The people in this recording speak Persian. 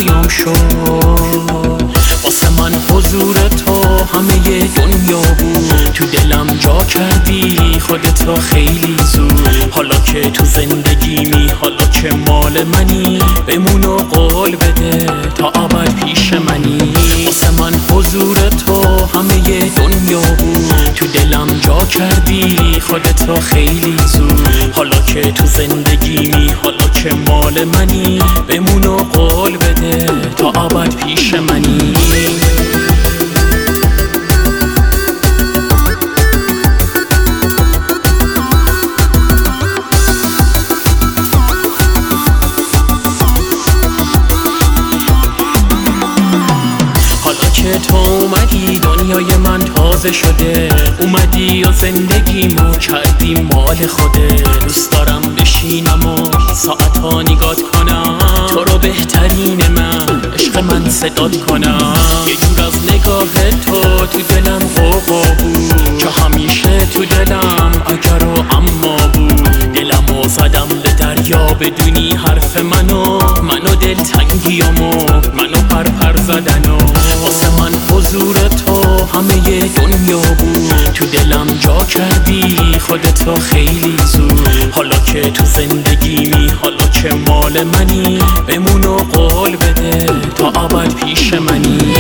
تنگیام شد. واسه من حضور تو همه دنیا بود، تو دلم جا کردی خودتو خیلی زود. حالا که تو زندگیمی، حالا که مال منی، بمون و قول بده تا ابد پیش منی. واسه من حضور تو همه دنیا بود، تو دلم جا کردی خودتو خیلی زود. حالا که تو زندگیمی، حالا که مال منی، بمون و قول بده تا ابد پیش منی. تو اومدی دنیای من تازه شده، اومدی و زندگیمو کردی مال خوده. دوست دارم بشینم و ساعتا نگات کنم، تو رو بهترین من، عشق من صدات کنم. یه جور از نگاه تو دلم غوغا بود، که همیشه تو دلم اگر و اما بود. دلمو زدم به دریا بدونی حرف منو دلتنگیامو منو پر زدنو. واسه من حضور تو همه دنیا بود، تو دلم جا کردی خودتو خیلی زود. حالا که تو زندگیمی، حالا که مال منی، بمون و قول بده تا ابد پیش منی.